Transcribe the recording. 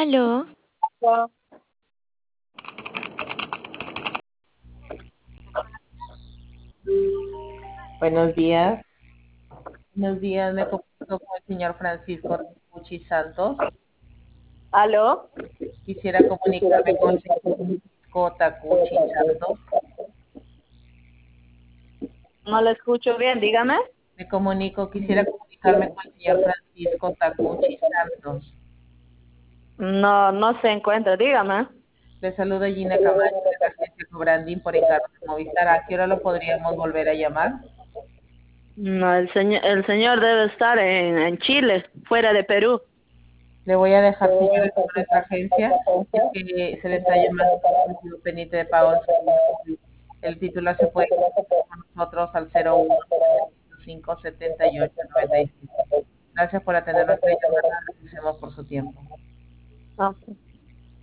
Aló, Buenos días. Buenos días, me comunico con el señor Francisco Tacuchi Santos. ¿Aló? Quisiera comunicarme con el señor Francisco Tacuchi Santos. No lo escucho bien, dígame. Quisiera comunicarme con el señor Francisco Tacuchi Santos. No, no se encuentra, dígame. Le saluda Gina Camacho de la agencia Cobrandín por encargo de Movistar. ¿A qué hora lo podríamos volver a llamar? No, el señor debe estar en Chile, fuera de Perú. Le voy a dejar, señor, el número de nuestra agencia. Es que se le está llamando por un motivo pendiente de pago en su. El titular se puede comunicar con nosotros al 01-905-7897. Gracias por atender nuestra llamada. Agradecemos por su tiempo. Ok.